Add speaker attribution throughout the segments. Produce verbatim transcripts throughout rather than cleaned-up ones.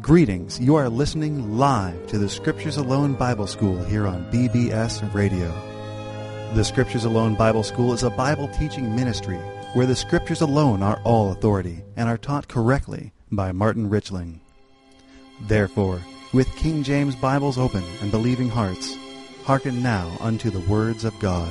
Speaker 1: Greetings. You are listening live to the Scriptures Alone Bible School here on B B S Radio. The Scriptures Alone Bible School is a Bible teaching ministry where the Scriptures alone are all authority and are taught correctly by Martin Richling. Therefore, with King James Bibles open and believing hearts, hearken now unto the words of God.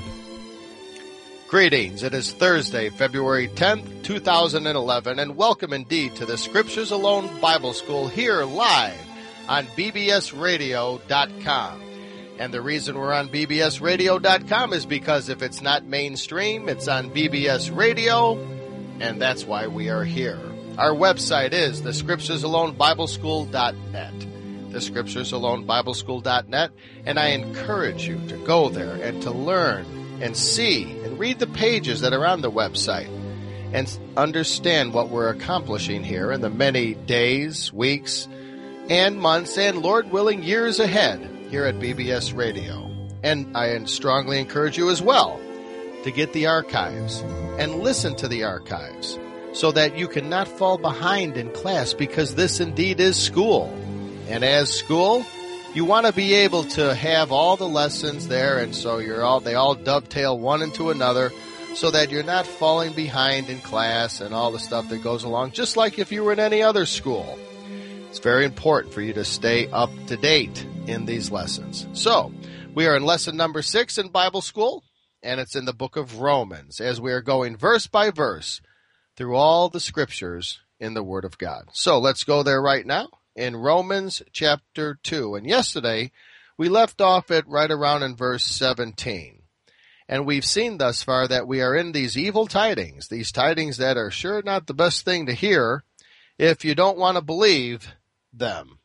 Speaker 2: Greetings. It is Thursday, February tenth, two thousand eleven, and welcome indeed to the Scriptures Alone Bible School here live on B B S radio dot com. And the reason we're on B B S radio dot com is because if it's not mainstream, it's on B B S Radio, and that's why we are here. Our website is the scriptures alone bible school dot net. the scriptures alone bible school dot net, and I encourage you to go there and to learn and see and read the pages that are on the website and understand what we're accomplishing here in the many days, weeks, and months, and Lord willing, years ahead here at B B S Radio. And I strongly encourage you as well to get the archives and listen to the archives so that you cannot fall behind in class, because this indeed is school. And as school, you want to be able to have all the lessons there, and so you're all they all dovetail one into another so that you're not falling behind in class and all the stuff that goes along, just like if you were in any other school. It's very important for you to stay up to date in these lessons. So, we are in lesson number six in Bible school, and it's in the book of Romans, as we are going verse by verse through all the scriptures in the Word of God. So, let's go there right now in Romans chapter two. And yesterday, we left off at right around in verse seventeen. And we've seen thus far that we are in these evil tidings, these tidings that are sure not the best thing to hear if you don't want to believe them.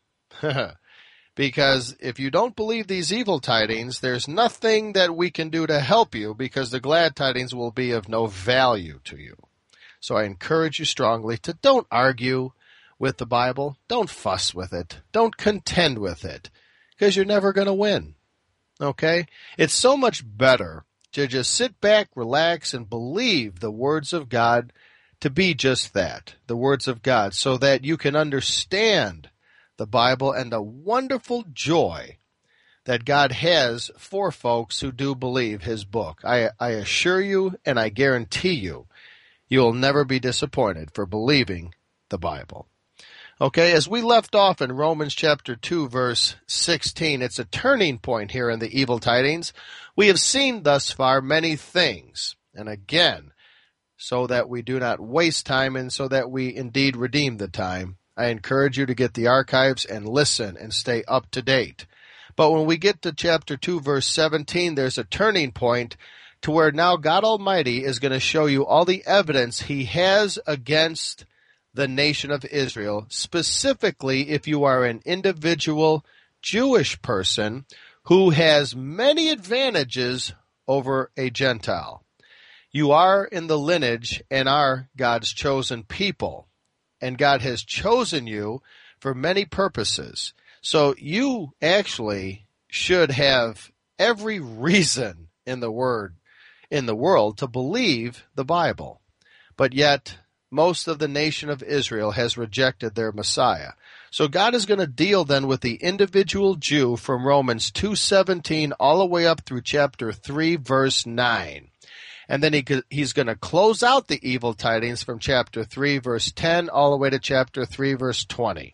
Speaker 2: Because if you don't believe these evil tidings, there's nothing that we can do to help you, because the glad tidings will be of no value to you. So I encourage you strongly to don't argue with the Bible. Don't fuss with it. Don't contend with it, because you're never going to win. Okay? It's so much better to just sit back, relax, and believe the words of God to be just that, the words of God, so that you can understand the Bible and the wonderful joy that God has for folks who do believe His book. I, I assure you, and I guarantee you, you'll never be disappointed for believing the Bible. Okay, as we left off in Romans chapter two, verse sixteen, it's a turning point here in the evil tidings. We have seen thus far many things, and again, so that we do not waste time and so that we indeed redeem the time, I encourage you to get the archives and listen and stay up to date. But when we get to chapter two, verse seventeen, there's a turning point to where now God Almighty is going to show you all the evidence He has against the nation of Israel, specifically if you are an individual Jewish person who has many advantages over a Gentile. You are in the lineage and are God's chosen people, and God has chosen you for many purposes. So you actually should have every reason in the word in the world to believe the Bible. But yet most of the nation of Israel has rejected their Messiah. So God is going to deal then with the individual Jew from Romans two seventeen all the way up through chapter three, verse nine. And then he, he's going to close out the evil tidings from chapter three, verse ten, all the way to chapter three, verse twenty.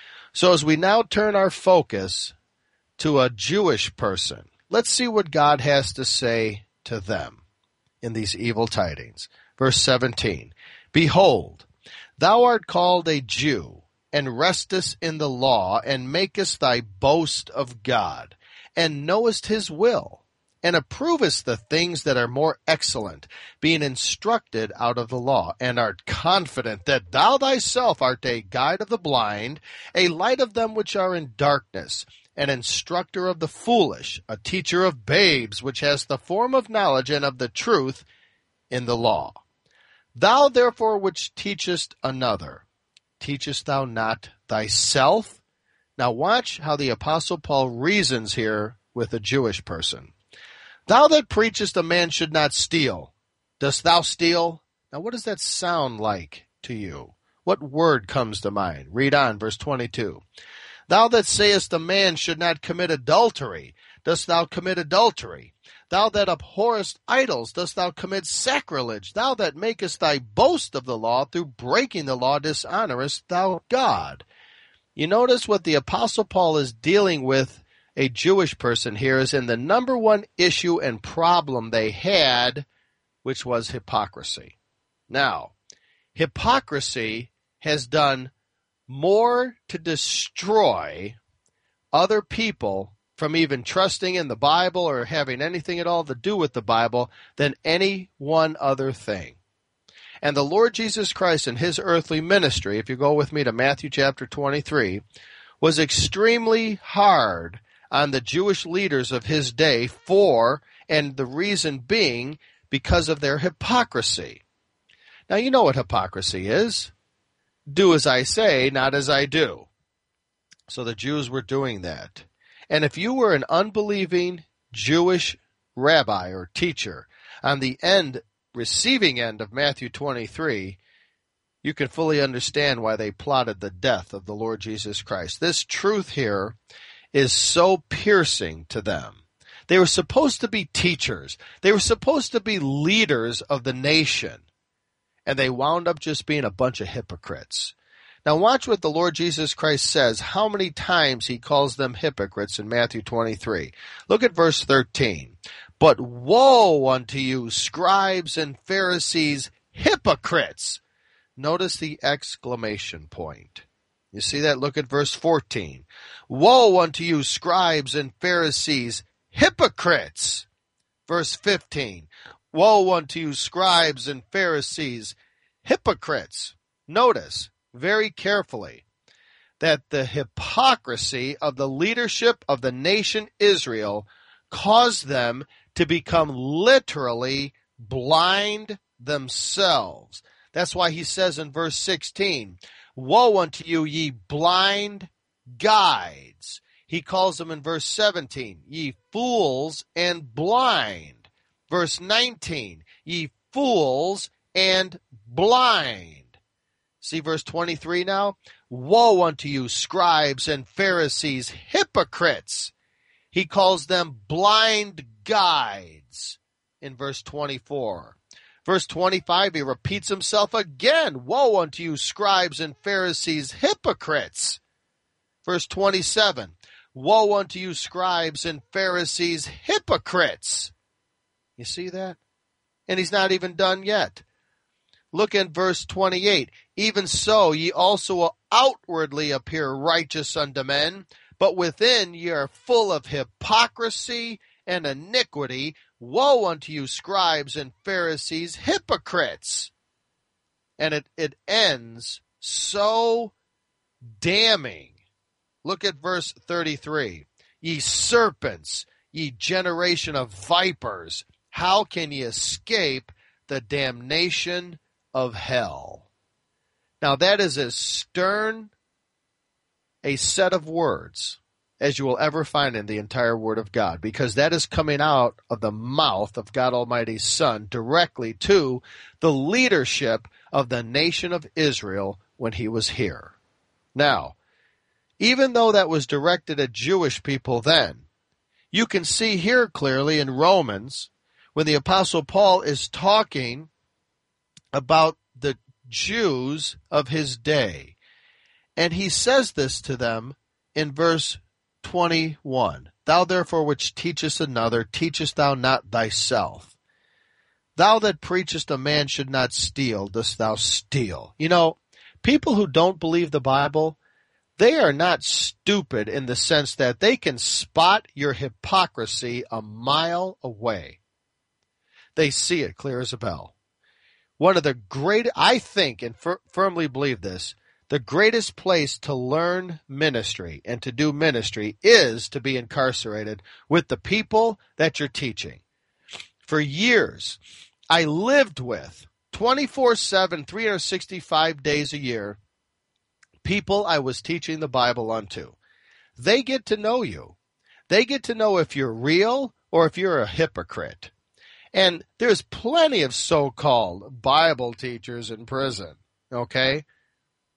Speaker 2: So as we now turn our focus to a Jewish person, let's see what God has to say to them in these evil tidings. Verse seventeen. Behold, thou art called a Jew, and restest in the law, and makest thy boast of God, and knowest His will, and approvest the things that are more excellent, being instructed out of the law, and art confident that thou thyself art a guide of the blind, a light of them which are in darkness, an instructor of the foolish, a teacher of babes, which has the form of knowledge and of the truth in the law. Thou therefore which teachest another, teachest thou not thyself? Now watch how the Apostle Paul reasons here with a Jewish person. Thou that preachest a man should not steal, dost thou steal? Now what does that sound like to you? What word comes to mind? Read on, verse twenty-two. Thou that sayest a man should not commit adultery, dost thou commit adultery? Thou that abhorrest idols, dost thou commit sacrilege? Thou that makest thy boast of the law, through breaking the law dishonorest thou God. You notice what the Apostle Paul is dealing with a Jewish person here is in the number one issue and problem they had, which was hypocrisy. Now, hypocrisy has done more to destroy other people from even trusting in the Bible or having anything at all to do with the Bible than any one other thing. And the Lord Jesus Christ in his earthly ministry, if you go with me to Matthew chapter twenty-three, was extremely hard on the Jewish leaders of his day for, and the reason being, because of their hypocrisy. Now you know what hypocrisy is. Do as I say, not as I do. So the Jews were doing that. And if you were an unbelieving Jewish rabbi or teacher on the end, receiving end of Matthew twenty-three, you can fully understand why they plotted the death of the Lord Jesus Christ. This truth here is so piercing to them. They were supposed to be teachers. They were supposed to be leaders of the nation. And they wound up just being a bunch of hypocrites. Now watch what the Lord Jesus Christ says, how many times he calls them hypocrites in Matthew twenty-three. Look at verse thirteen. But woe unto you, scribes and Pharisees, hypocrites! Notice the exclamation point. You see that? Look at verse fourteen. Woe unto you, scribes and Pharisees, hypocrites! Verse fifteen. Woe unto you, scribes and Pharisees, hypocrites! Notice very carefully that the hypocrisy of the leadership of the nation Israel caused them to become literally blind themselves. That's why he says in verse sixteen, woe unto you, ye blind guides. He calls them in verse seventeen, ye fools and blind. Verse nineteen, ye fools and blind. See verse twenty-three now? Woe unto you, scribes and Pharisees, hypocrites! He calls them blind guides in verse twenty-four. Verse twenty-five, he repeats himself again. Woe unto you, scribes and Pharisees, hypocrites! Verse twenty-seven, woe unto you, scribes and Pharisees, hypocrites! You see that? And he's not even done yet. Look at verse twenty-eight. Even so, ye also outwardly appear righteous unto men, but within ye are full of hypocrisy and iniquity. Woe unto you, scribes and Pharisees, hypocrites! And it, it ends so damning. Look at verse thirty-three. Ye serpents, ye generation of vipers, how can ye escape the damnation of hell? Now that is as stern a set of words as you will ever find in the entire Word of God, because that is coming out of the mouth of God Almighty's Son directly to the leadership of the nation of Israel when he was here. Now, even though that was directed at Jewish people then, you can see here clearly in Romans when the Apostle Paul is talking about the Jews of his day. And he says this to them in verse twenty-one. Thou therefore which teachest another, teachest thou not thyself? Thou that preachest a man should not steal, dost thou steal? You know, people who don't believe the Bible, they are not stupid in the sense that they can spot your hypocrisy a mile away. They see it clear as a bell. One of the great, I think, and fir- firmly believe this, the greatest place to learn ministry and to do ministry is to be incarcerated with the people that you're teaching. For years, I lived with twenty-four seven, three hundred sixty-five days a year, people I was teaching the Bible unto. They get to know you. They get to know if you're real or if you're a hypocrite. And there's plenty of so-called Bible teachers in prison, okay?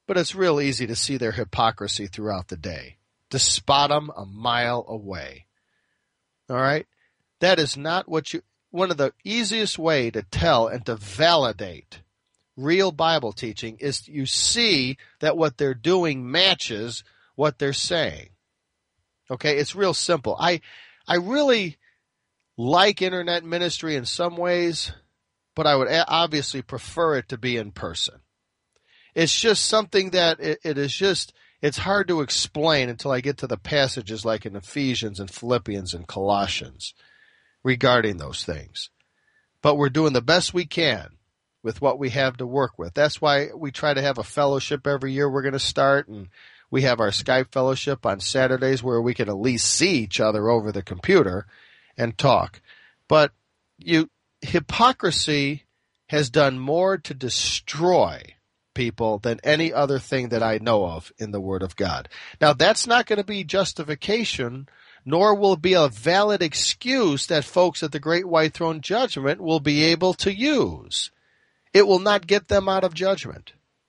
Speaker 2: but it's real easy to see their hypocrisy throughout the day, to spot them a mile away. All right? That is not what you, one of the easiest way to tell and to validate real Bible teaching is you see that what they're doing matches what they're saying. Okay? It's real simple. I, I really like internet ministry in some ways, but I would obviously prefer it to be in person. It's just something that it, it is just, it's hard to explain until I get to the passages like in Ephesians and Philippians and Colossians regarding those things. But we're doing the best we can with what we have to work with. That's why we try to have a fellowship every year we're going to start, and we have our Skype fellowship on Saturdays where we can at least see each other over the computer and talk. But you, hypocrisy has done more to destroy people than any other thing that I know of in the Word of God. Now, that's not going to be justification, nor will it be a valid excuse that folks at the Great White Throne Judgment will be able to use. It will not get them out of judgment.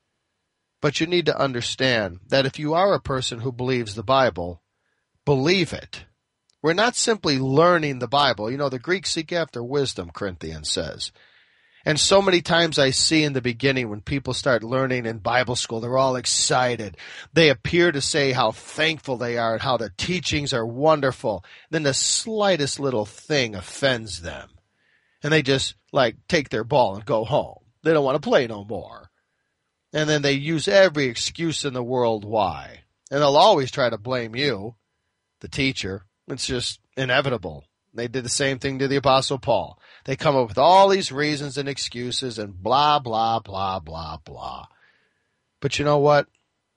Speaker 2: But you need to understand that if you are a person who believes the Bible, believe it. We're not simply learning the Bible. You know, the Greeks seek after wisdom, Corinthians says. And so many times I see in the beginning when people start learning in Bible school, they're all excited. They appear to say how thankful they are and how the teachings are wonderful. Then the slightest little thing offends them. And they just, like, take their ball and go home. They don't want to play no more. And then they use every excuse in the world why. And they'll always try to blame you, the teacher. It's just inevitable. They did the same thing to the Apostle Paul. They come up with all these reasons and excuses and blah, blah, blah, blah, blah. But you know what?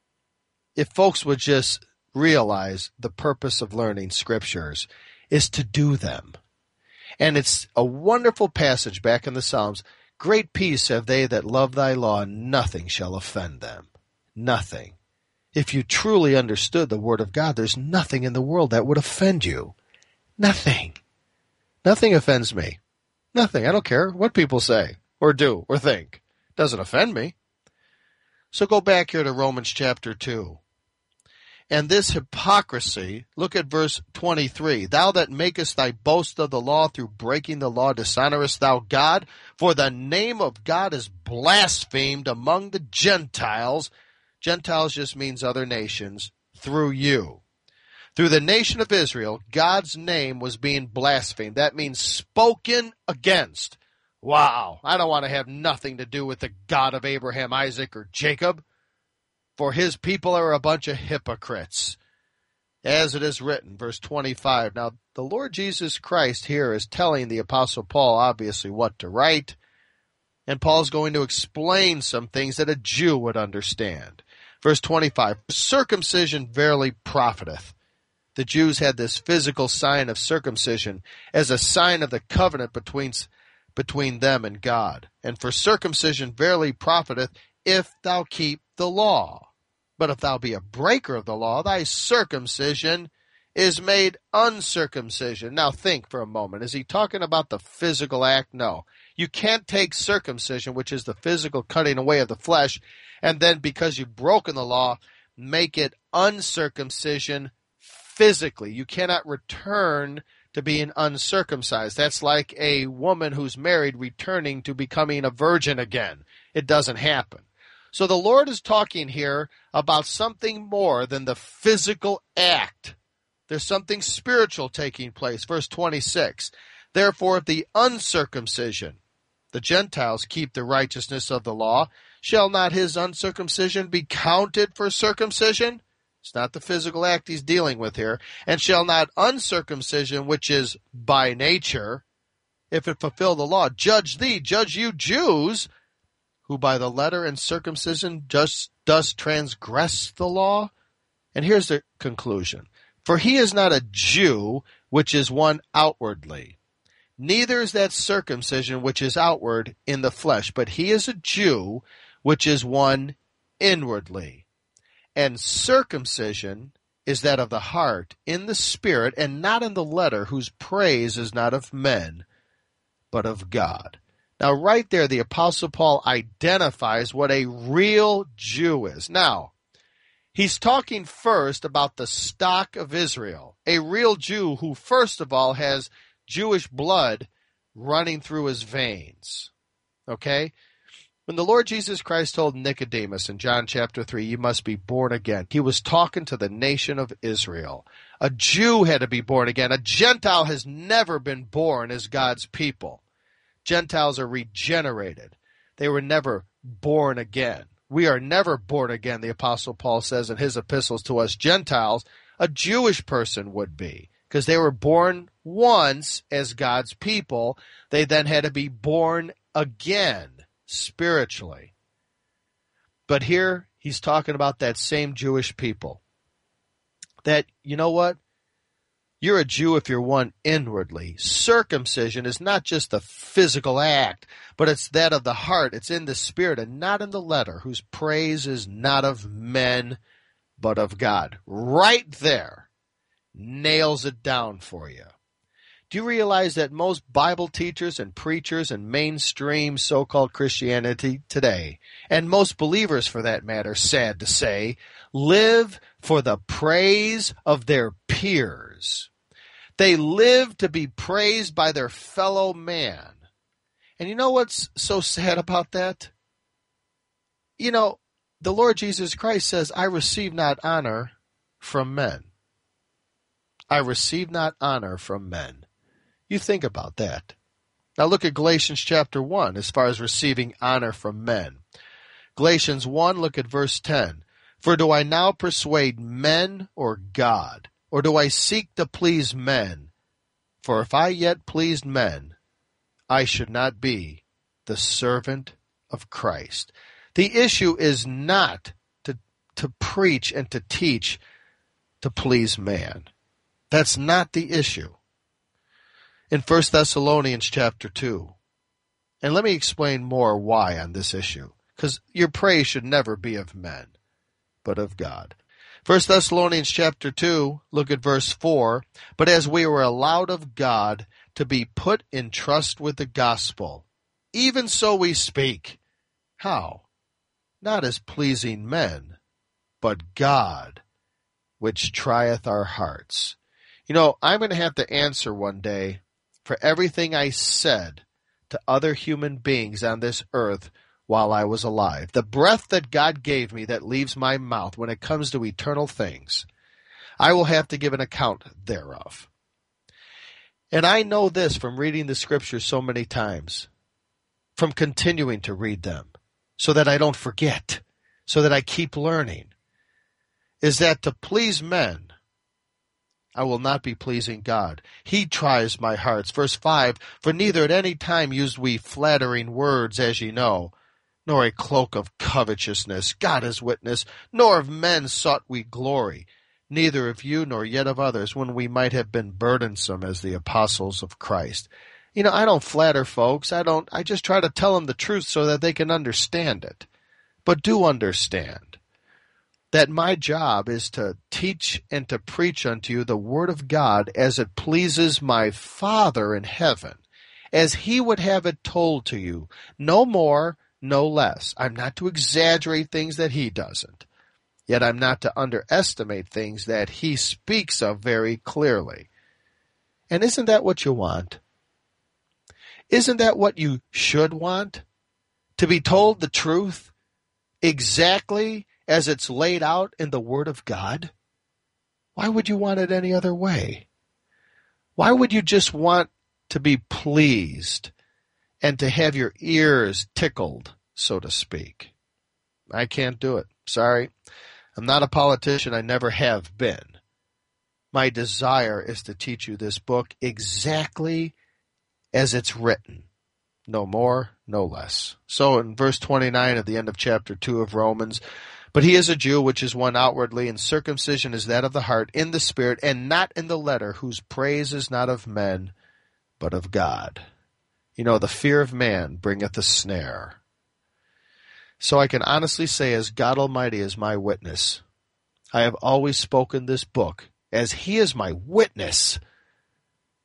Speaker 2: If folks would just realize the purpose of learning scriptures is to do them. And it's a wonderful passage back in the Psalms. Great peace have they that love thy law, and nothing shall offend them. Nothing. If you truly understood the Word of God, there's nothing in the world that would offend you. Nothing. Nothing offends me. Nothing. I don't care what people say or do or think. It doesn't offend me. So go back here to Romans chapter two. And this hypocrisy, look at verse twenty-three. Thou that makest thy boast of the law through breaking the law, dishonorest thou God? For the name of God is blasphemed among the Gentiles. Gentiles just means other nations, through you. Through the nation of Israel, God's name was being blasphemed. That means spoken against. Wow, I don't want to have nothing to do with the God of Abraham, Isaac, or Jacob. For his people are a bunch of hypocrites. As it is written, verse twenty-five. Now, the Lord Jesus Christ here is telling the Apostle Paul, obviously, what to write. And Paul's going to explain some things that a Jew would understand. Verse twenty-five. Circumcision verily profiteth. The Jews had this physical sign of circumcision as a sign of the covenant between, between them and God. And for circumcision verily profiteth, if thou keep the law. But if thou be a breaker of the law, thy circumcision is made uncircumcision. Now think for a moment. Is he talking about the physical act? No. You can't take circumcision, which is the physical cutting away of the flesh, and then because you've broken the law, make it uncircumcision physically. You cannot return to being uncircumcised. That's like a woman who's married returning to becoming a virgin again. It doesn't happen. So the Lord is talking here about something more than the physical act. There's something spiritual taking place. Verse twenty-six. Therefore, if the uncircumcision, the Gentiles, keep the righteousness of the law, shall not his uncircumcision be counted for circumcision? It's not the physical act he's dealing with here. And shall not uncircumcision, which is by nature, if it fulfill the law, judge thee, judge you Jews, who by the letter and circumcision just does transgress the law? And here's the conclusion. For he is not a Jew, which is one outwardly. Neither is that circumcision which is outward in the flesh, but he is a Jew, which is one inwardly. And circumcision is that of the heart, in the spirit, and not in the letter, whose praise is not of men, but of God. Now, right there, the Apostle Paul identifies what a real Jew is. Now, he's talking first about the stock of Israel, a real Jew who, first of all, has Jewish blood running through his veins. Okay? When the Lord Jesus Christ told Nicodemus in John chapter three, you must be born again, he was talking to the nation of Israel. A Jew had to be born again. A Gentile has never been born as God's people. Gentiles are regenerated. They were never born again. We are never born again, the Apostle Paul says in his epistles to us Gentiles. A Jewish person would be, because they were born once as God's people. They then had to be born again spiritually. But here he's talking about that same Jewish people. That, you know what? You're a Jew if you're one inwardly. Circumcision is not just a physical act, but it's that of the heart. It's in the spirit and not in the letter, whose praise is not of men, but of God. Right there nails it down for you. Do you realize that most Bible teachers and preachers and mainstream so-called Christianity today, and most believers for that matter, sad to say, live for the praise of their peers? They live to be praised by their fellow man. And you know what's so sad about that? You know, the Lord Jesus Christ says, I receive not honor from men. I receive not honor from men. You think about that. Now look at Galatians chapter one as far as receiving honor from men. Galatians one, look at verse ten. For do I now persuade men or God? Or do I seek to please men? For if I yet pleased men, I should not be the servant of Christ. The issue is not to, to preach and to teach to please man. That's not the issue. In First Thessalonians chapter two, and let me explain more why on this issue, because your praise should never be of men, but of God. First Thessalonians chapter two, look at verse four. But as we were allowed of God to be put in trust with the gospel, even so we speak. How? Not as pleasing men, but God, which trieth our hearts. You know, I'm going to have to answer one day for everything I said to other human beings on this earth while I was alive. The breath that God gave me that leaves my mouth when it comes to eternal things, I will have to give an account thereof. And I know this from reading the scriptures so many times, from continuing to read them, so that I don't forget, so that I keep learning, is that to please men, I will not be pleasing God. He tries my hearts. Verse five, for neither at any time used we flattering words, as ye know, nor a cloak of covetousness, God is witness, nor of men sought we glory, neither of you nor yet of others, when we might have been burdensome as the apostles of Christ. You know, I don't flatter folks. I don't, I just try to tell them the truth so that they can understand it. But do understand that my job is to teach and to preach unto you the word of God as it pleases my Father in heaven, as he would have it told to you, no more, no less. I'm not to exaggerate things that he doesn't, yet I'm not to underestimate things that he speaks of very clearly. And isn't that what you want? Isn't that what you should want? To be told the truth exactly as it's laid out in the Word of God? Why would you want it any other way? Why would you just want to be pleased and to have your ears tickled, so to speak? I can't do it. Sorry. I'm not a politician. I never have been. My desire is to teach you this book exactly as it's written. No more, no less. So in verse twenty-nine at the end of chapter two of Romans, but he is a Jew, which is one outwardly, and circumcision is that of the heart, in the spirit, and not in the letter, whose praise is not of men, but of God. You know, the fear of man bringeth a snare. So I can honestly say, as God Almighty is my witness, I have always spoken this book, as he is my witness,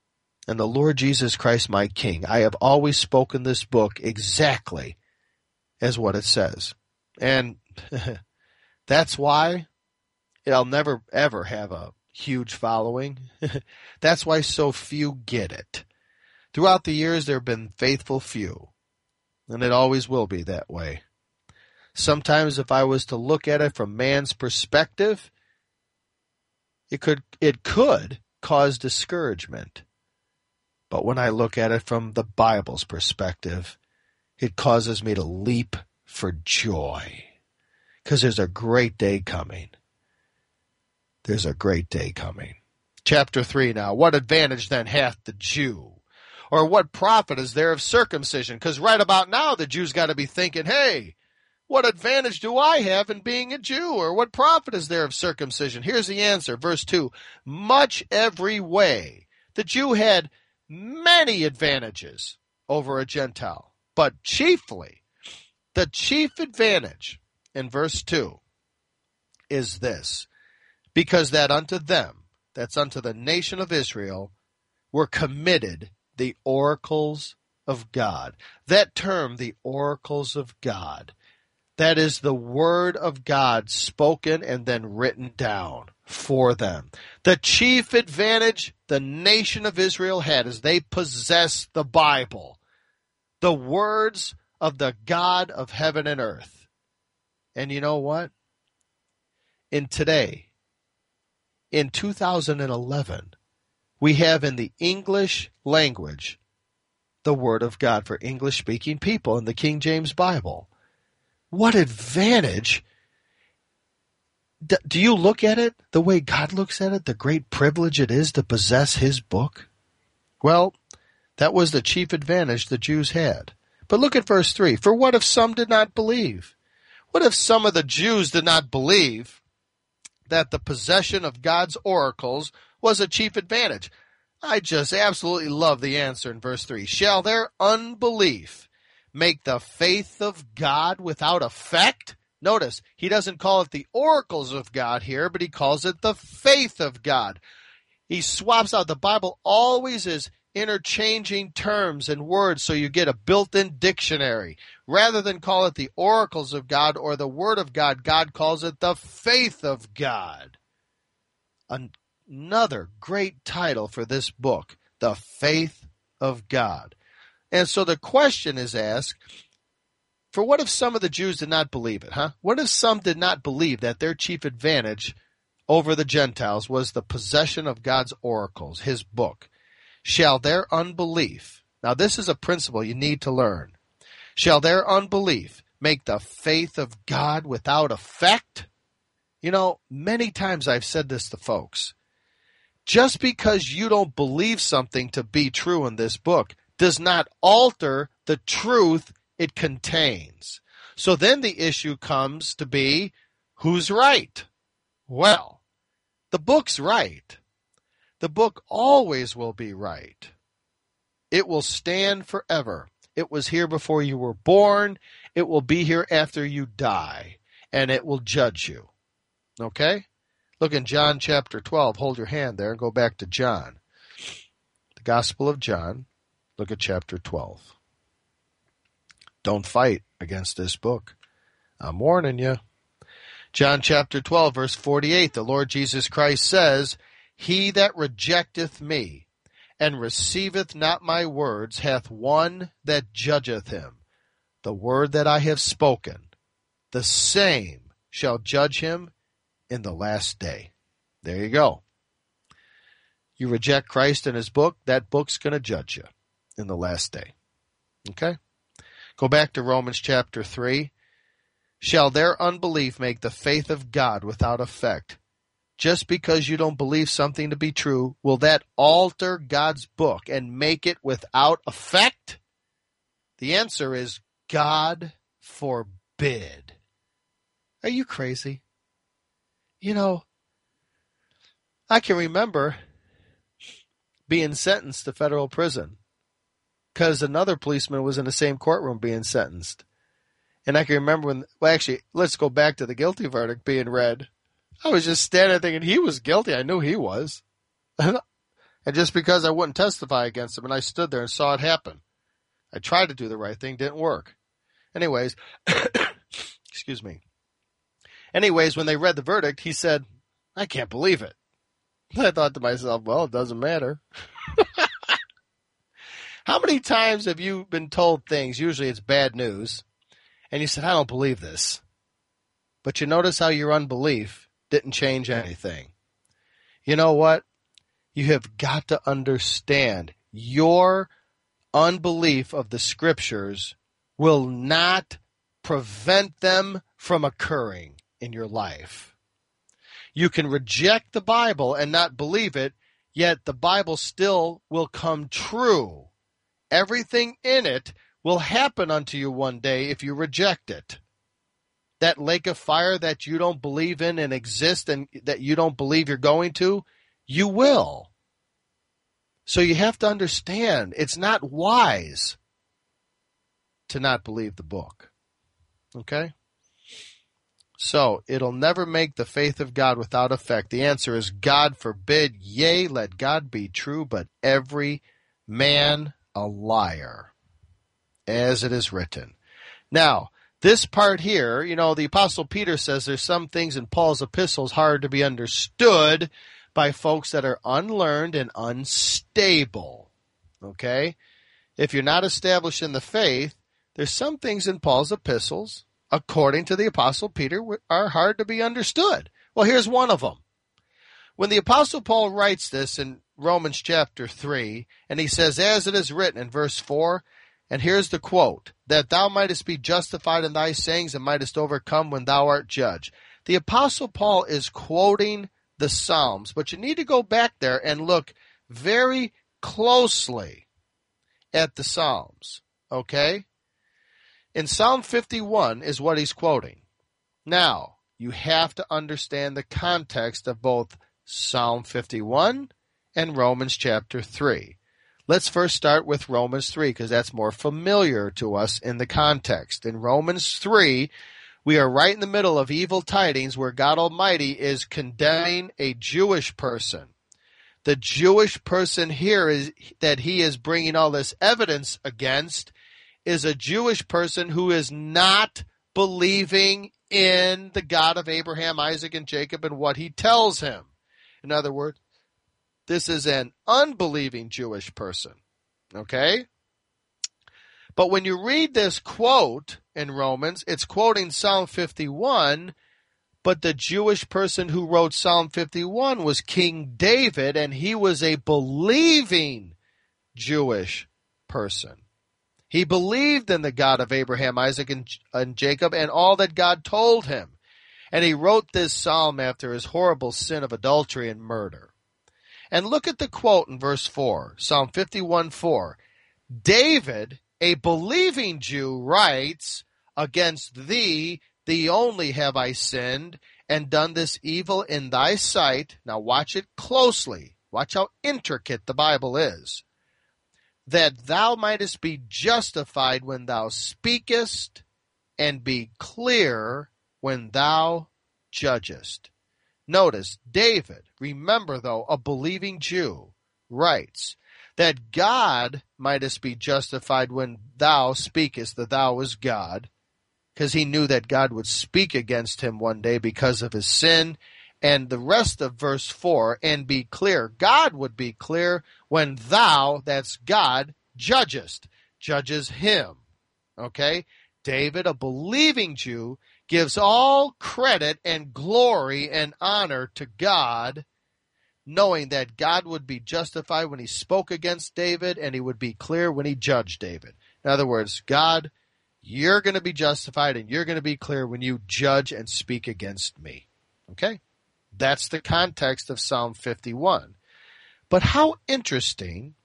Speaker 2: and the Lord Jesus Christ my King. I have always spoken this book exactly as what it says. And that's why it'll never, ever have a huge following. That's why so few get it. Throughout the years, there have been faithful few, and it always will be that way. Sometimes if I was to look at it from man's perspective, it could it could cause discouragement. But when I look at it from the Bible's perspective, it causes me to leap for joy. Because there's a great day coming. There's a great day coming. Chapter three now. What advantage then hath the Jew? Or what profit is there of circumcision? Because right about now the Jew's got to be thinking, hey, what advantage do I have in being a Jew? Or what profit is there of circumcision? Here's the answer. Verse two. Much every way. The Jew had many advantages over a Gentile. But chiefly, the chief advantage in verse two is this. Because that unto them, that's unto the nation of Israel, were committed the oracles of God. That term, the oracles of God, that is the word of God spoken and then written down for them. The chief advantage the nation of Israel had is they possessed the Bible, the words of the God of heaven and earth. And you know what? In today, in two thousand eleven, we have in the English language the Word of God for English-speaking people in the King James Bible. What advantage! D- do you look at it the way God looks at it, the great privilege it is to possess His book? Well, that was the chief advantage the Jews had. But look at verse three. For what if some did not believe? What if some of the Jews did not believe that the possession of God's oracles was a chief advantage? I just absolutely love the answer in verse three. Shall their unbelief make the faith of God without effect? Notice, he doesn't call it the oracles of God here, but he calls it the faith of God. He swaps out. The Bible always is interchanging terms and words so you get a built-in dictionary. Rather than call it the oracles of God or the Word of God, God calls it the faith of God. Another great title for this book, the faith of God. And so the question is asked, for what if some of the Jews did not believe it, huh? What if some did not believe that their chief advantage over the Gentiles was the possession of God's oracles, His book? Shall their unbelief, now this is a principle you need to learn, shall their unbelief make the faith of God without effect? You know, many times I've said this to folks. Just because you don't believe something to be true in this book does not alter the truth it contains. So then the issue comes to be, who's right? Well, the book's right. The book always will be right. It will stand forever. It was here before you were born. It will be here after you die. And it will judge you. Okay? Look in John chapter twelve. Hold your hand there and go back to John. The Gospel of John. Look at chapter twelve. Don't fight against this book. I'm warning you. John chapter twelve, verse forty-eight. The Lord Jesus Christ says, He that rejecteth me, and receiveth not my words, hath one that judgeth him. The word that I have spoken, the same shall judge him in the last day. There you go. You reject Christ and His book, that book's going to judge you in the last day. Okay? Go back to Romans chapter three. Shall their unbelief make the faith of God without effect? Just because you don't believe something to be true, will that alter God's book and make it without effect? The answer is God forbid. Are you crazy? You know, I can remember being sentenced to federal prison because another policeman was in the same courtroom being sentenced. And I can remember when, well, actually, let's go back to the guilty verdict being read. I was just standing there thinking he was guilty. I knew he was. And just because I wouldn't testify against him, and I stood there and saw it happen. I tried to do the right thing, didn't work. Anyways, excuse me. Anyways, when they read the verdict, he said, I can't believe it. I thought to myself, well, it doesn't matter. How many times have you been told things, usually it's bad news, and you said, I don't believe this. But you notice how your unbelief didn't change anything. You know what? You have got to understand your unbelief of the Scriptures will not prevent them from occurring in your life. You can reject the Bible and not believe it, yet the Bible still will come true. Everything in it will happen unto you one day if you reject it. That lake of fire that you don't believe in and exist and that you don't believe you're going to, you will. So you have to understand, it's not wise to not believe the book. Okay? So, it'll never make the faith of God without effect. The answer is, God forbid, yea, let God be true, but every man a liar, as it is written. Now, this part here, you know, the Apostle Peter says there's some things in Paul's epistles hard to be understood by folks that are unlearned and unstable. Okay? If you're not established in the faith, there's some things in Paul's epistles, according to the Apostle Peter, are hard to be understood. Well, here's one of them. When the Apostle Paul writes this in Romans chapter three, and he says, as it is written in verse four, and here's the quote, that thou mightest be justified in thy sayings and mightest overcome when thou art judged. The Apostle Paul is quoting the Psalms, but you need to go back there and look very closely at the Psalms, okay? In Psalm fifty-one is what he's quoting. Now, you have to understand the context of both Psalm fifty-one and Romans chapter three. Let's first start with Romans three because that's more familiar to us in the context. In Romans three, we are right in the middle of evil tidings where God Almighty is condemning a Jewish person. The Jewish person here is that he is bringing all this evidence against is a Jewish person who is not believing in the God of Abraham, Isaac, and Jacob and what he tells him. In other words, this is an unbelieving Jewish person, okay? But when you read this quote in Romans, it's quoting Psalm fifty-one, but the Jewish person who wrote Psalm fifty-one was King David, and he was a believing Jewish person. He believed in the God of Abraham, Isaac, and, and Jacob, and all that God told him. And he wrote this psalm after his horrible sin of adultery and murder. And look at the quote in verse four, Psalm fifty-one four. David, a believing Jew, writes, against thee, thee only have I sinned, and done this evil in thy sight. Now watch it closely. Watch how intricate the Bible is. That thou mightest be justified when thou speakest, and be clear when thou judgest. Notice, David, remember though, a believing Jew, writes, that God mightest be justified when thou speakest, the thou is God, because he knew that God would speak against him one day because of his sin. And the rest of verse four, and be clear. God would be clear when thou, that's God, judgest, judges him. Okay? David, a believing Jew, gives all credit and glory and honor to God, knowing that God would be justified when he spoke against David, and he would be clear when he judged David. In other words, God, you're going to be justified and you're going to be clear when you judge and speak against me. Okay? That's the context of Psalm fifty-one. But how interesting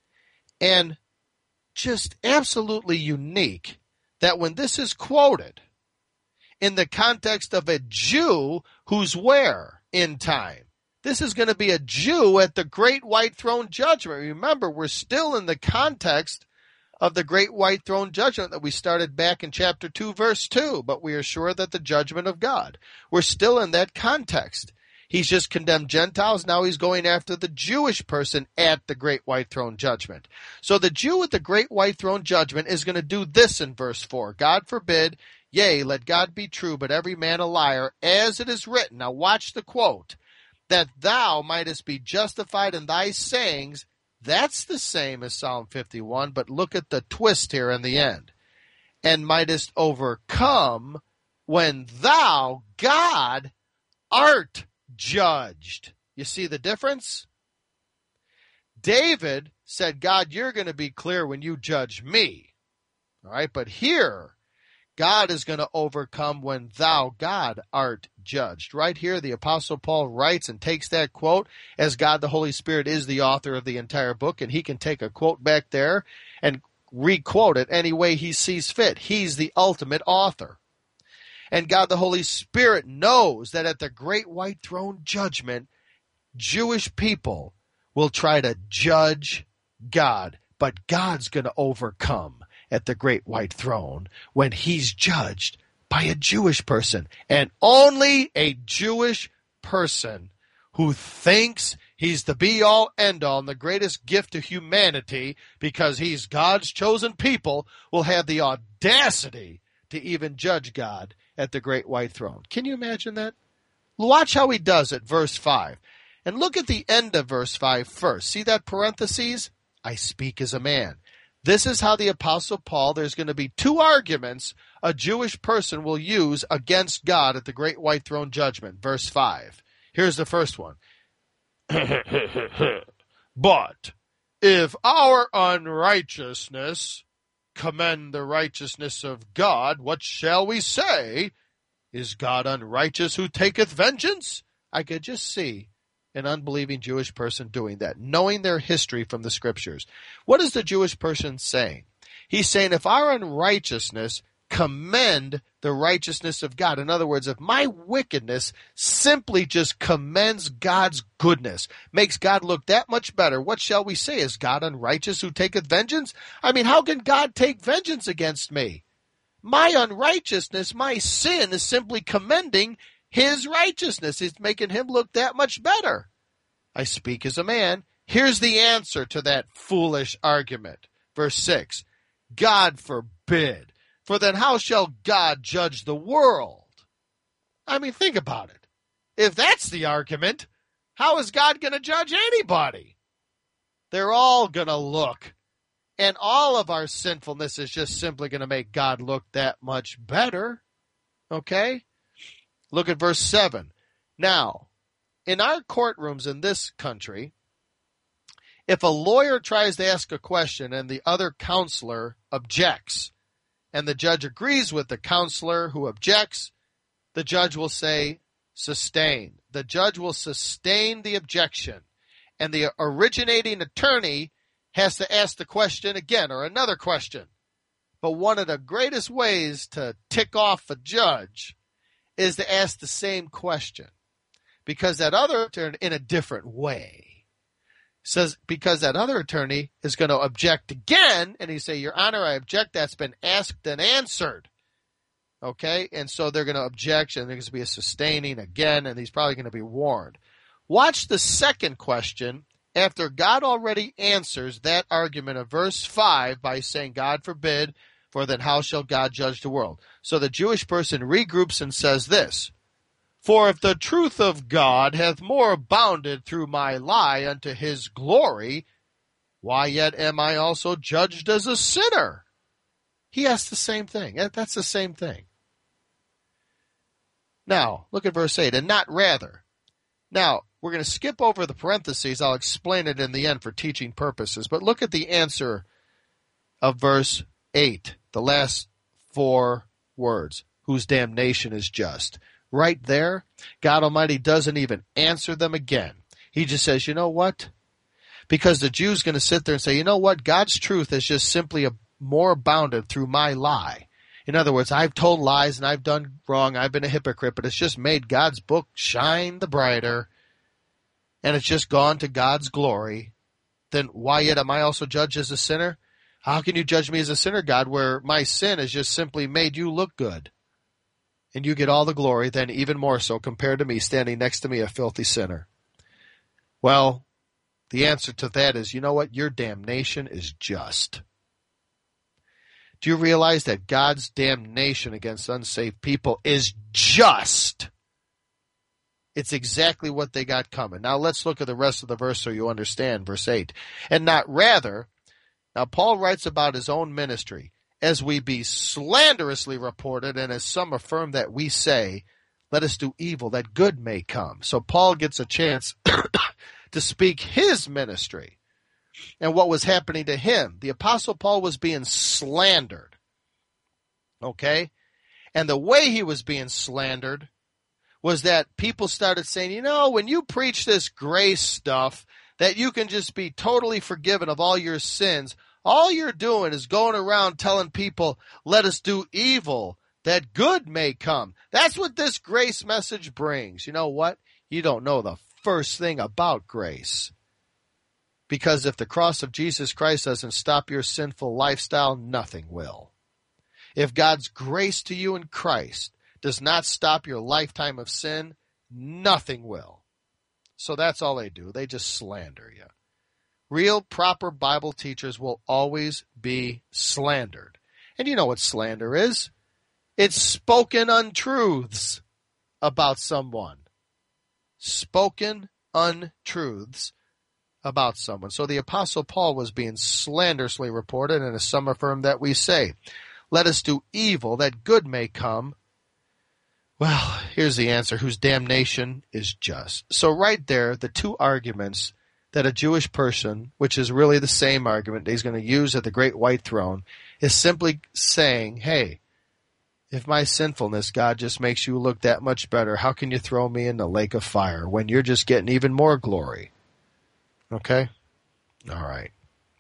Speaker 2: and just absolutely unique that when this is quoted in the context of a Jew who's where in time? This is going to be a Jew at the great white throne judgment. Remember, we're still in the context of the great white throne judgment that we started back in chapter two, verse two, but we are sure that the judgment of God. We're still in that context. He's just condemned Gentiles. Now he's going after the Jewish person at the great white throne judgment. So the Jew at the great white throne judgment is going to do this in verse four. God forbid, yea, let God be true, but every man a liar, as it is written. Now watch the quote. That thou mightest be justified in thy sayings. That's the same as Psalm fifty-one, but look at the twist here in the end. And mightest overcome when thou, God, art judged. You see the difference? David said, God, you're going to be clear when you judge me. All right, but here, God is going to overcome when thou, God, art judged. Right here, the Apostle Paul writes and takes that quote, as God the Holy Spirit is the author of the entire book, and he can take a quote back there and re-quote it any way he sees fit. He's the ultimate author. And God the Holy Spirit knows that at the great white throne judgment, Jewish people will try to judge God, but God's going to overcome at the great white throne when he's judged by a Jewish person, and only a Jewish person who thinks he's the be-all, end-all, and the greatest gift to humanity because he's God's chosen people will have the audacity to even judge God at the great white throne. Can you imagine that? Watch how he does it, verse five. And look at the end of verse five first. See that parentheses? I speak as a man. This is how the Apostle Paul, there's going to be two arguments a Jewish person will use against God at the great white throne judgment. Verse five. Here's the first one. But if our unrighteousness commend the righteousness of God, what shall we say? Is God unrighteous who taketh vengeance? I could just see an unbelieving Jewish person doing that, knowing their history from the scriptures. What is the Jewish person saying? He's saying, if our unrighteousness commend the righteousness of God. In other words, if my wickedness simply just commends God's goodness, makes God look that much better, what shall we say? Is God unrighteous who taketh vengeance? I mean, how can God take vengeance against me? My unrighteousness, my sin is simply commending his righteousness. It's making him look that much better. I speak as a man. Here's the answer to that foolish argument. Verse six, God forbid. For then how shall God judge the world? I mean, think about it. If that's the argument, how is God going to judge anybody? They're all going to look. And all of our sinfulness is just simply going to make God look that much better. Okay? Look at verse seven. Now, in our courtrooms in this country, if a lawyer tries to ask a question and the other counselor objects, and the judge agrees with the counselor who objects, the judge will say, sustain. The judge will sustain the objection. And the originating attorney has to ask the question again or another question. But one of the greatest ways to tick off a judge is to ask the same question. Because that other attorney, in a different way, says, because that other attorney is going to object again, and he say, Your Honor, I object. That's been asked and answered. Okay? And so they're going to object, and there's going to be a sustaining again, and he's probably going to be warned. Watch the second question after God already answers that argument of verse five by saying, God forbid, for then how shall God judge the world? So the Jewish person regroups and says this, For if the truth of God hath more abounded through my lie unto his glory, why yet am I also judged as a sinner? He asks the same thing. That's the same thing. Now, look at verse eight, and not rather. Now, we're going to skip over the parentheses. I'll explain it in the end for teaching purposes. But look at the answer of verse eight, the last four words, whose damnation is just. Right there, God Almighty doesn't even answer them again. He just says, you know what? Because the Jew's going to sit there and say, you know what? God's truth is just simply a more abounded through my lie. In other words, I've told lies and I've done wrong. I've been a hypocrite, but it's just made God's book shine the brighter. And it's just gone to God's glory. Then why yet am I also judged as a sinner? How can you judge me as a sinner, God, where my sin has just simply made you look good? and you get all the glory, then even more so compared to me standing next to me, a filthy sinner? Well, the answer to that is, you know what? Your damnation is just. Do you realize that God's damnation against unsaved people is just? It's exactly what they got coming. Now let's look at the rest of the verse so you understand. Verse eight. And not rather, now Paul writes about his own ministry, as we be slanderously reported, and as some affirm that we say, let us do evil that good may come. So Paul gets a chance to speak his ministry and what was happening to him. The Apostle Paul was being slandered. Okay? And the way he was being slandered was that people started saying, you know, when you preach this grace stuff, that you can just be totally forgiven of all your sins, all you're doing is going around telling people, let us do evil, that good may come. That's what this grace message brings. You know what? You don't know the first thing about grace. Because if the cross of Jesus Christ doesn't stop your sinful lifestyle, nothing will. If God's grace to you in Christ does not stop your lifetime of sin, nothing will. So that's all they do. They just slander you. Real, proper Bible teachers will always be slandered. And you know what slander is? It's spoken untruths about someone. Spoken untruths about someone. So the Apostle Paul was being slanderously reported, and as some affirm that we say, let us do evil that good may come. Well, here's the answer, whose damnation is just. So right there, the two arguments that a Jewish person, which is really the same argument that he's going to use at the great white throne, is simply saying, hey, if my sinfulness, God, just makes you look that much better, how can you throw me in the lake of fire when you're just getting even more glory? Okay? All right.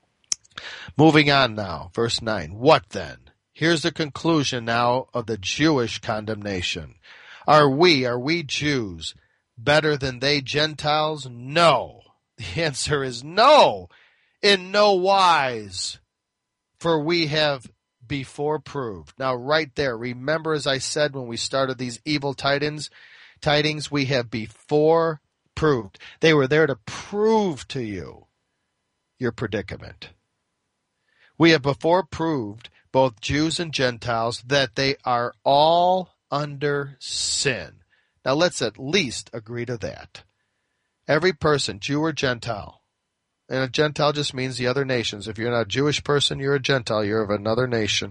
Speaker 2: Moving on now, verse nine. What then? Here's the conclusion now of the Jewish condemnation. Are we, are we Jews, better than they Gentiles? No. The answer is no, in no wise, for we have before proved. Now right there, remember as I said when we started these evil tidings, tidings we have before proved. They were there to prove to you your predicament. We have before proved, both Jews and Gentiles, that they are all under sin. Now let's at least agree to that. Every person, Jew or Gentile, and a Gentile just means the other nations. If you're not a Jewish person, you're a Gentile. You're of another nation.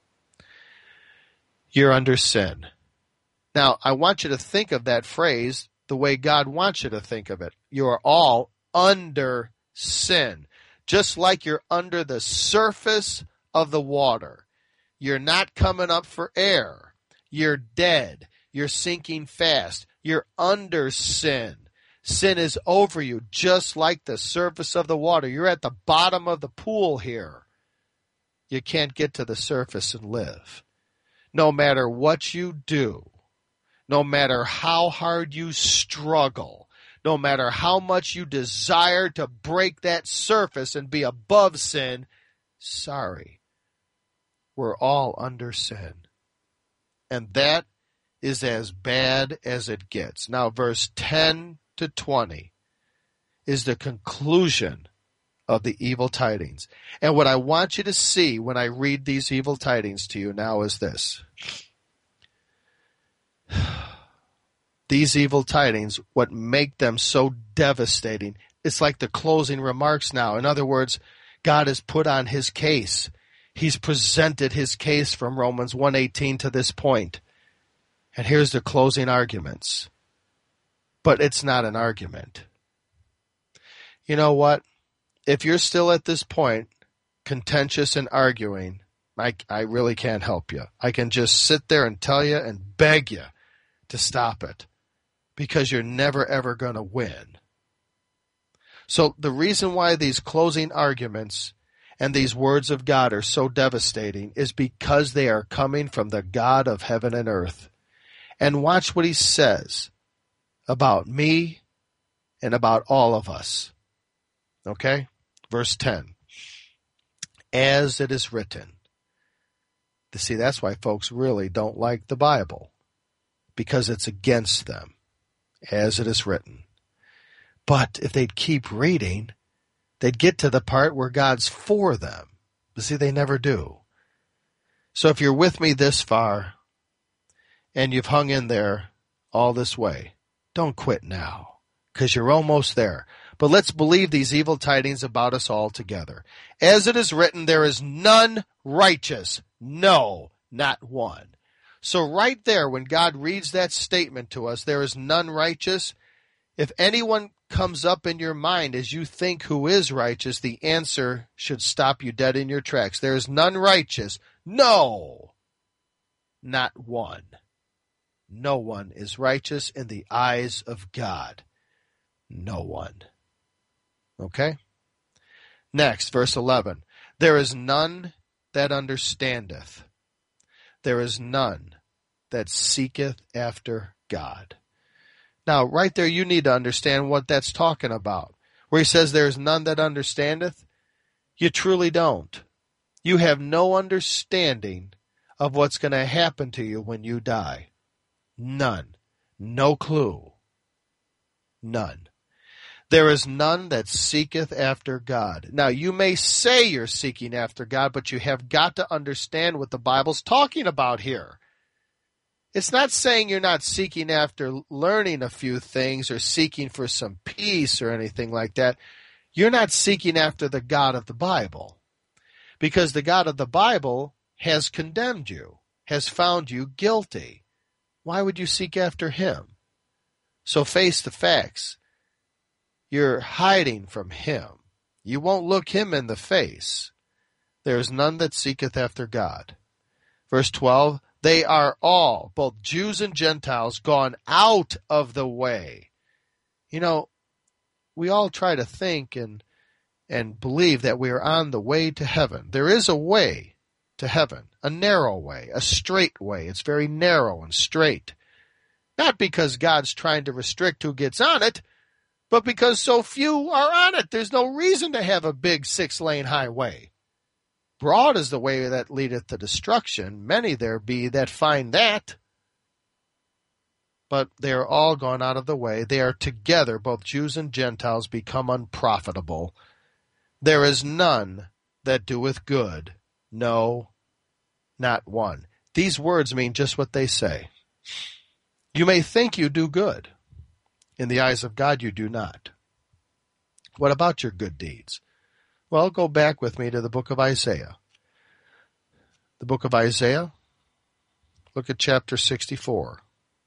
Speaker 2: You're under sin. Now, I want you to think of that phrase the way God wants you to think of it. You are all under sin. Just like you're under the surface of the water. You're not coming up for air. You're dead. You're sinking fast. You're under sin. Sin is over you, just like the surface of the water. You're at the bottom of the pool here. You can't get to the surface and live. No matter what you do, no matter how hard you struggle, no matter how much you desire to break that surface and be above sin, sorry, we're all under sin. And that is as bad as it gets. Now, verse ten to twenty is the conclusion of the evil tidings. And what I want you to see when I read these evil tidings to you now is this. These evil tidings, what make them so devastating, it's like the closing remarks now. In other words, God has put on his case. He's presented his case from Romans one eighteen to this point. And here's the closing arguments. But it's not an argument. You know what? If you're still at this point, contentious and arguing, I, I really can't help you. I can just sit there and tell you and beg you to stop it. Because you're never, ever going to win. So the reason why these closing arguments and these words of God are so devastating is because they are coming from the God of heaven and earth. And watch what he says about me and about all of us. Okay? Verse ten. As it is written. See, that's why folks really don't like the Bible. because it's against them, as it is written. But if they'd keep reading, they'd get to the part where God's for them. But see, they never do. So if you're with me this far, and you've hung in there all this way, don't quit now, because you're almost there. But let's believe these evil tidings about us all together. As it is written, there is none righteous, no, not one. So right there, when God reads that statement to us, there is none righteous, if anyone comes up in your mind as you think who is righteous, the answer should stop you dead in your tracks. There is none righteous, no, not one. No one is righteous in the eyes of God. No one. Okay? Next, verse eleven. There is none that understandeth. There is none that seeketh after God. Now, right there, you need to understand what that's talking about. Where he says there is none that understandeth, you truly don't. You have no understanding of what's going to happen to you when you die. None. No clue. None. There is none that seeketh after God. Now, you may say you're seeking after God, but you have got to understand what the Bible's talking about here. It's not saying you're not seeking after learning a few things or seeking for some peace or anything like that. You're not seeking after the God of the Bible, because the God of the Bible has condemned you, has found you guilty. Why would you seek after him? So face the facts. You're hiding from him. You won't look him in the face. There is none that seeketh after God. Verse twelve, they are all, both Jews and Gentiles, gone out of the way. You know, we all try to think and and believe that we are on the way to heaven. There is a way to heaven, a narrow way, a straight way. It's very narrow and straight. Not because God's trying to restrict who gets on it, but because so few are on it. There's no reason to have a big six-lane highway. Broad is the way that leadeth to destruction. Many there be that find that. But they are all gone out of the way. They are together, both Jews and Gentiles, become unprofitable. There is none that doeth good. No, not one. These words mean just what they say. You may think you do good. In the eyes of God, you do not. What about your good deeds? Well, go back with me to the book of Isaiah. The book of Isaiah, look at chapter sixty-four.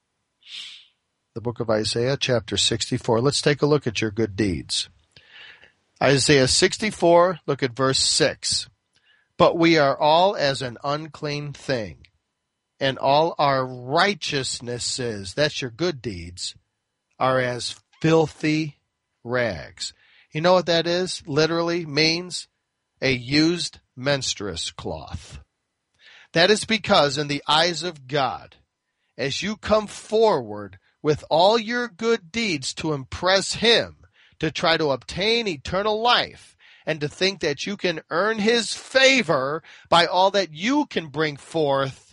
Speaker 2: The book of Isaiah, chapter sixty-four. Let's take a look at your good deeds. Isaiah sixty-four, look at verse six. But we are all as an unclean thing, and all our righteousnesses, that's your good deeds, are as filthy rags. You know what that is? Literally means a used menstruous cloth. That is because in the eyes of God, as you come forward with all your good deeds to impress him, to try to obtain eternal life, and to think that you can earn his favor by all that you can bring forth,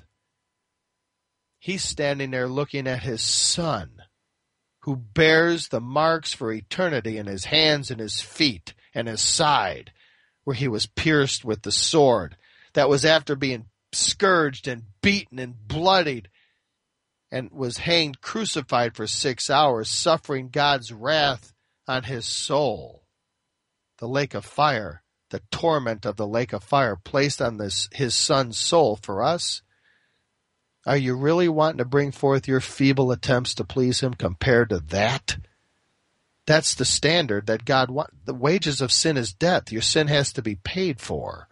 Speaker 2: he's standing there looking at his son, who bears the marks for eternity in his hands and his feet and his side, where he was pierced with the sword. That was after being scourged and beaten and bloodied, and was hanged, crucified for six hours, suffering God's wrath on his soul. The lake of fire, the torment of the lake of fire placed on this his son's soul for us. Are you really wanting to bring forth your feeble attempts to please him compared to that? That's the standard that God wants. The wages of sin is death. Your sin has to be paid for.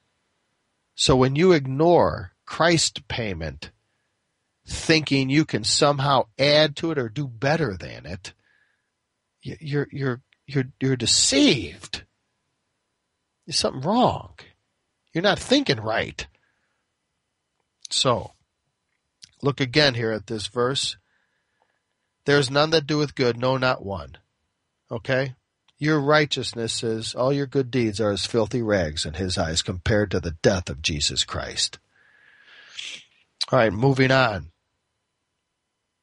Speaker 2: So when you ignore Christ's payment, thinking you can somehow add to it or do better than it, you're you're you're you're deceived. There's something wrong. You're not thinking right. So, look again here at this verse. There is none that doeth good, no, not one. Okay? Your righteousness is, all your good deeds are as filthy rags in his eyes compared to the death of Jesus Christ. All right, moving on.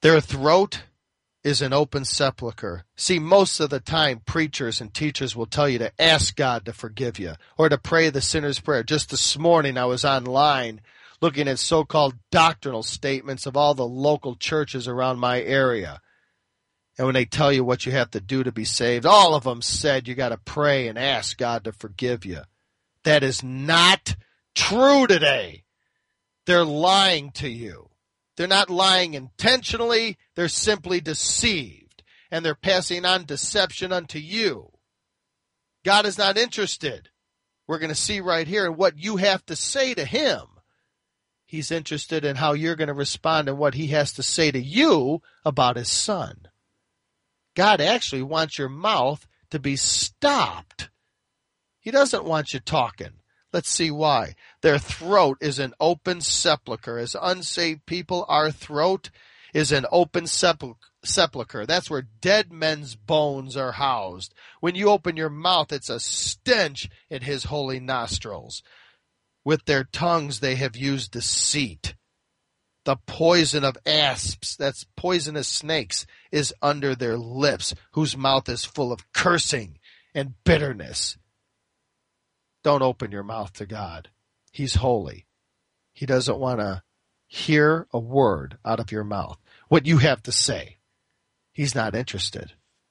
Speaker 2: Their throat is an open sepulcher. See, most of the time, preachers and teachers will tell you to ask God to forgive you or to pray the sinner's prayer. Just this morning, I was online looking at so-called doctrinal statements of all the local churches around my area. And when they tell you what you have to do to be saved, all of them said you got to pray and ask God to forgive you. That is not true today. They're lying to you. They're not lying intentionally. They're simply deceived. And they're passing on deception unto you. God is not interested. We're going to see right here in what you have to say to him. He's interested in how you're going to respond and what he has to say to you about his son. God actually wants your mouth to be stopped. He doesn't want you talking. Let's see why. Their throat is an open sepulcher. As unsaved people, our throat is an open sepul- sepulcher. That's where dead men's bones are housed. When you open your mouth, it's a stench in his holy nostrils. With their tongues, they have used deceit. The poison of asps, that's poisonous snakes, is under their lips, whose mouth is full of cursing and bitterness. Don't open your mouth to God. He's holy. He doesn't want to hear a word out of your mouth. What you have to say. He's not interested.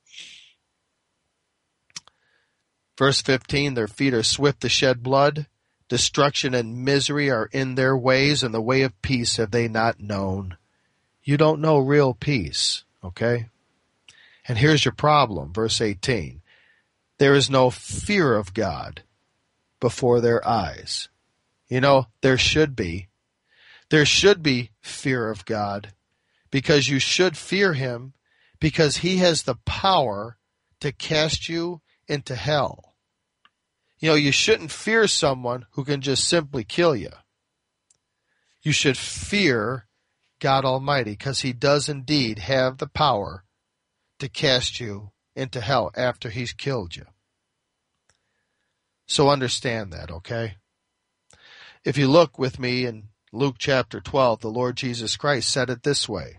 Speaker 2: Verse fifteen, their feet are swift to shed blood. Destruction and misery are in their ways, and the way of peace have they not known. You don't know real peace, okay? And here's your problem, verse eighteen. There is no fear of God before their eyes. You know, there should be. There should be fear of God, because you should fear him, because he has the power to cast you into hell. You know, you shouldn't fear someone who can just simply kill you. You should fear God Almighty, because he does indeed have the power to cast you into hell after he's killed you. So understand that, okay? If you look with me in Luke chapter twelve, the Lord Jesus Christ said it this way.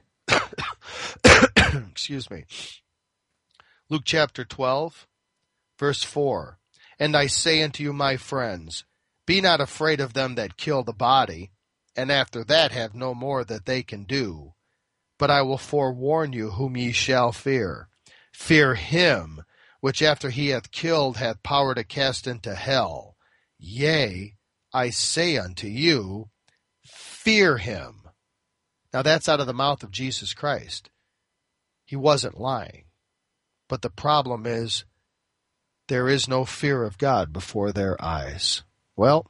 Speaker 2: Excuse me. Luke chapter twelve, verse four. And I say unto you, my friends, be not afraid of them that kill the body, and after that have no more that they can do. But I will forewarn you whom ye shall fear. Fear him, which after he hath killed hath power to cast into hell. Yea, I say unto you, fear him. Now that's out of the mouth of Jesus Christ. He wasn't lying. But the problem is, there is no fear of God before their eyes. Well,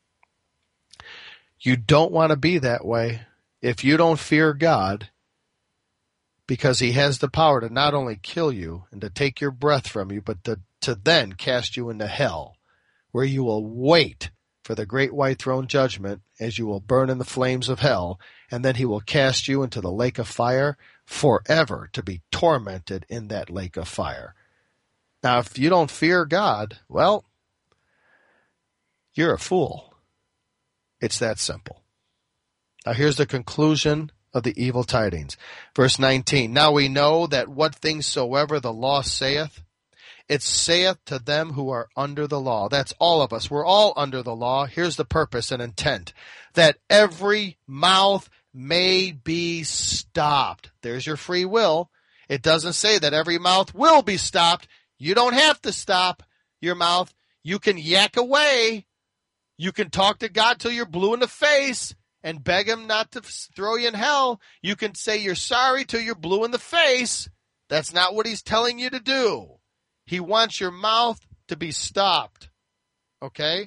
Speaker 2: you don't want to be that way. If you don't fear God, because he has the power to not only kill you and to take your breath from you, but to, to then cast you into hell, where you will wait for the great white throne judgment as you will burn in the flames of hell, and then he will cast you into the lake of fire forever to be tormented in that lake of fire. Now, if you don't fear God, well, you're a fool. It's that simple. Now, here's the conclusion of the evil tidings. Verse nineteen, now we know that what things soever the law saith, it saith to them who are under the law. That's all of us. We're all under the law. Here's the purpose and intent, that every mouth may be stopped. There's your free will. It doesn't say that every mouth will be stopped. You don't have to stop your mouth. You can yak away. You can talk to God till you're blue in the face and beg him not to throw you in hell. You can say you're sorry till you're blue in the face. That's not what he's telling you to do. He wants your mouth to be stopped. Okay?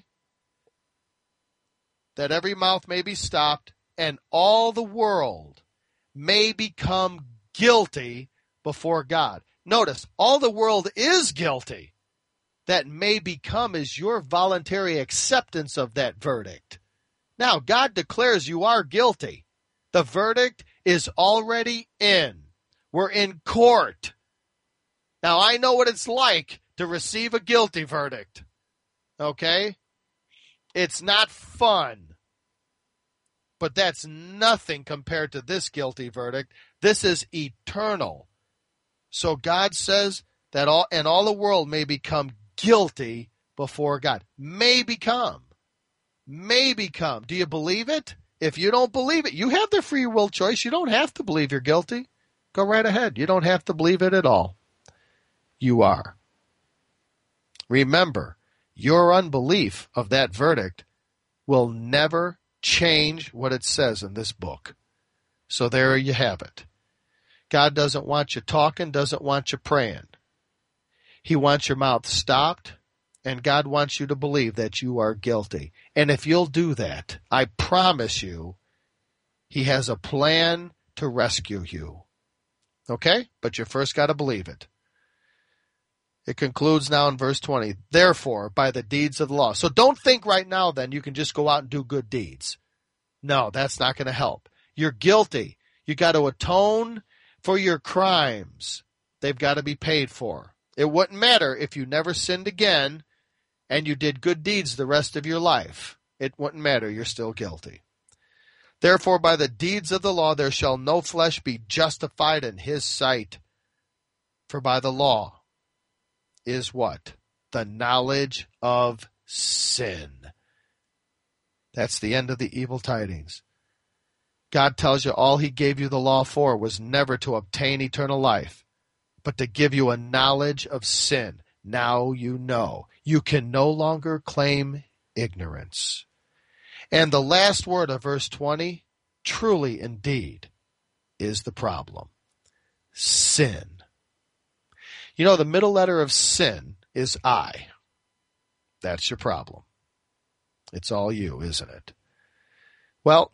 Speaker 2: That every mouth may be stopped and all the world may become guilty before God. Notice, all the world is guilty. That may become is your voluntary acceptance of that verdict. Now, God declares you are guilty. The verdict is already in. We're in court. Now, I know what it's like to receive a guilty verdict. Okay? It's not fun. But that's nothing compared to this guilty verdict. This is eternal. So God says that all, and all the world may become guilty before God. May become. May become. Do you believe it? If you don't believe it, you have the free will choice. You don't have to believe you're guilty. Go right ahead. You don't have to believe it at all. You are. Remember, your unbelief of that verdict will never change what it says in this book. So there you have it. God doesn't want you talking, doesn't want you praying. He wants your mouth stopped, and God wants you to believe that you are guilty. And if you'll do that, I promise you, He has a plan to rescue you. Okay? But you first got to believe it. It concludes now in verse twenty. Therefore, by the deeds of the law. So don't think right now then you can just go out and do good deeds. No, that's not going to help. You're guilty. You got to atone for your crimes. They've got to be paid for. It wouldn't matter if you never sinned again and you did good deeds the rest of your life. It wouldn't matter. You're still guilty. Therefore, by the deeds of the law, there shall no flesh be justified in His sight. For by the law is what? The knowledge of sin. That's the end of the evil tidings. God tells you all He gave you the law for was never to obtain eternal life, but to give you a knowledge of sin. Now you know. You can no longer claim ignorance. And the last word of verse twenty, truly indeed, is the problem. Sin. You know, the middle letter of sin is I. That's your problem. It's all you, isn't it? Well,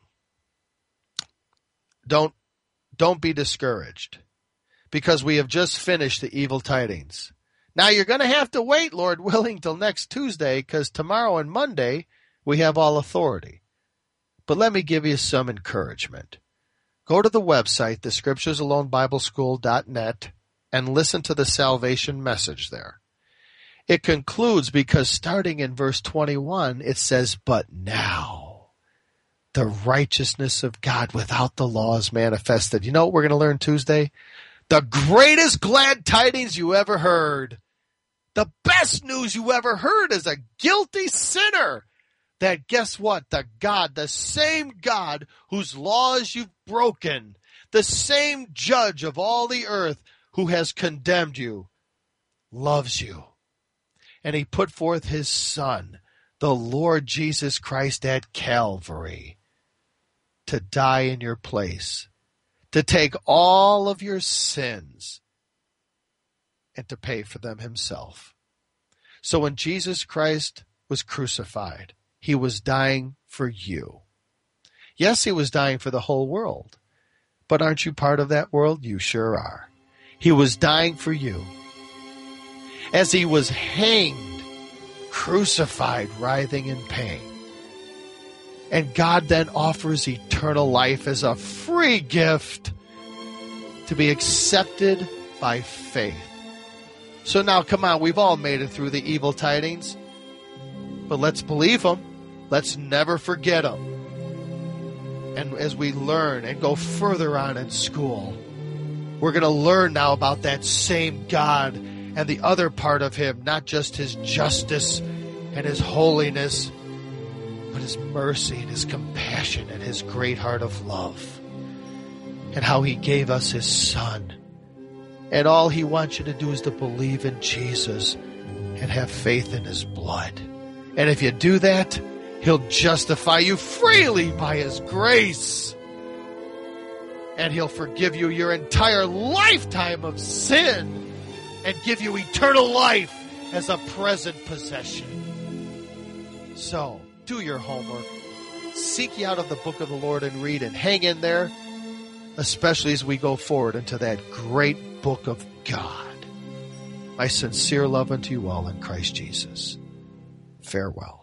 Speaker 2: don't, don't be discouraged, because we have just finished the evil tidings. Now you're going to have to wait, Lord willing, till next Tuesday, because tomorrow and Monday we have all authority. But let me give you some encouragement. Go to the website, the scriptures alone bible school dot net, and listen to the salvation message there. It concludes because starting in verse twenty-one, it says, but now the righteousness of God without the law is manifested. You know what we're going to learn Tuesday? The greatest glad tidings you ever heard. The best news you ever heard as a guilty sinner. That guess what? The God, the same God whose laws you've broken, the same judge of all the earth who has condemned you, loves you. And He put forth His Son, the Lord Jesus Christ, at Calvary to die in your place, to take all of your sins and to pay for them Himself. So when Jesus Christ was crucified, He was dying for you. Yes, He was dying for the whole world. But aren't you part of that world? You sure are. He was dying for you. As He was hanged, crucified, writhing in pain. And God then offers eternal life as a free gift to be accepted by faith. So now, come on, we've all made it through the evil tidings. But let's believe them. Let's never forget them. And as we learn and go further on in school, we're going to learn now about that same God and the other part of Him, not just His justice and His holiness, but His mercy and His compassion and His great heart of love, and how He gave us His Son. And all He wants you to do is to believe in Jesus and have faith in His blood. And if you do that, He'll justify you freely by His grace. And He'll forgive you your entire lifetime of sin and give you eternal life as a present possession. So, do your homework. Seek ye out of the book of the Lord and read, and hang in there, especially as we go forward into that great book of God. My sincere love unto you all in Christ Jesus. Farewell.